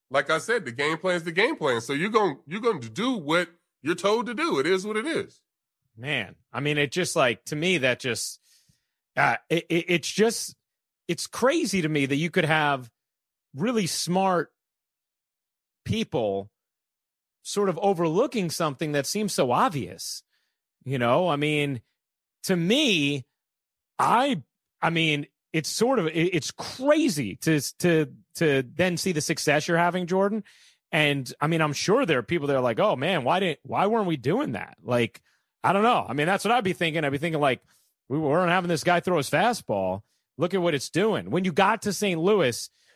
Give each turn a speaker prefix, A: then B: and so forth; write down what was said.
A: like I said, the game plan is the game plan. So you're going to do what you're told to do. It is what it is.
B: Man, I mean, it just like, to me, that just, it's crazy to me that you could have really smart people sort of overlooking something that seems so obvious. You know, I mean, to me, I mean, it's sort of, it's crazy to then see the success you're having, Jordan. And I mean, I'm sure there are people that are like, oh man, why weren't we doing that? Like, I don't know. I mean, that's what I'd be thinking. I'd be thinking like, we weren't having this guy throw his fastball. Look at what it's doing. When you got to St. Louis,